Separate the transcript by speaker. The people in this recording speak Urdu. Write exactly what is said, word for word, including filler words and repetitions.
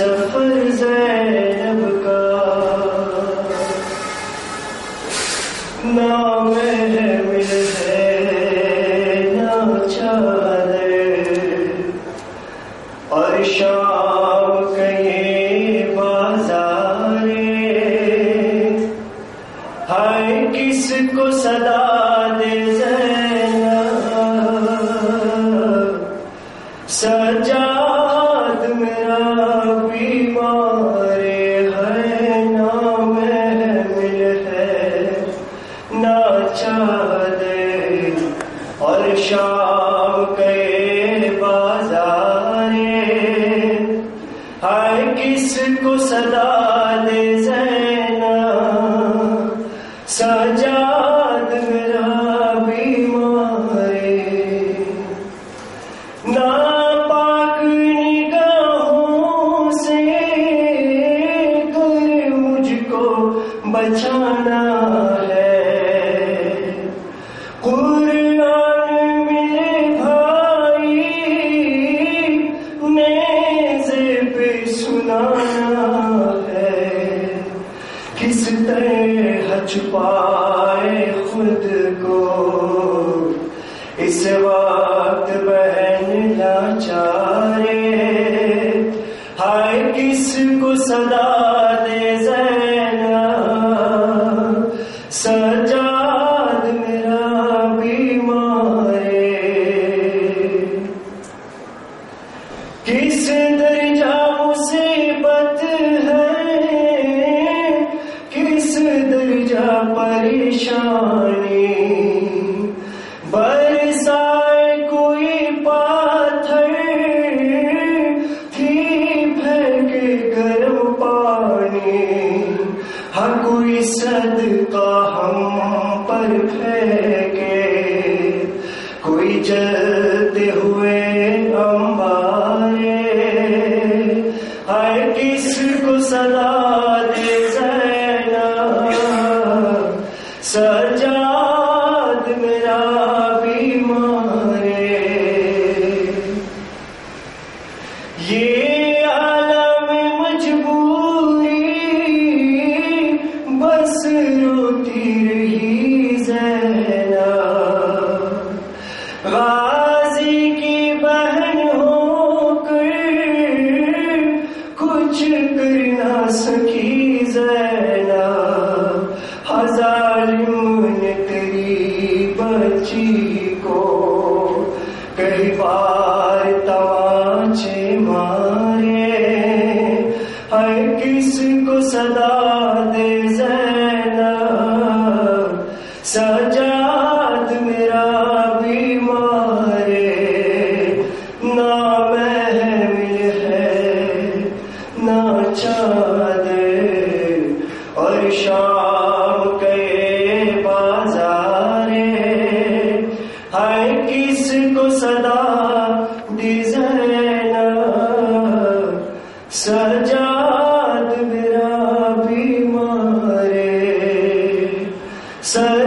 Speaker 1: سفر زینب کا نہ محمل ہے نہ چادر، اور شام کہیں بازار، ہائے کس کو صدا دے زینب، سجاد میرا بیمار ہے، نہ محمل ہے نہ چادر، اور شام کے بازار، ہائے کس کو صدا دے زینب، سجاد میرا بیمار، ناپاک نگاہوں سے گر مجھ کو بچانا ہے، قرآن میرے بھائی نیزے پہ سنانا ہے، کس طرح چھپائے خود کو اس وقت بہن لاچار، ہائے کس کو صدا دے زینب، سجاد میرا بیمار، کس درجہ مصیبت ہے، کس درجہ پریشانی، برسائے کوئی پاتھر تھی پھینکے گرم پانی، ہر کوئی صدقہ ہم پر پھینکے، کوئی جلتے ہوئے انبارے، ہر کس کو صدا دے زینب، سجاد میرا بیمار، یہ عالم مجبوری بس روتی رہی زینب، غازی کی بہن ہو کر کچھ کر نہ سکی زینب، ظالم نے تیری بچی کو کئی بار تماچے مارے، ہر کس کو صدا دے زینب، سجاد میرا بیمار، نہ محمل ہے نہ چادر، اور شام کے بازار، ہائے کس کو صدا دی زینب، سجاد میرا بیمار،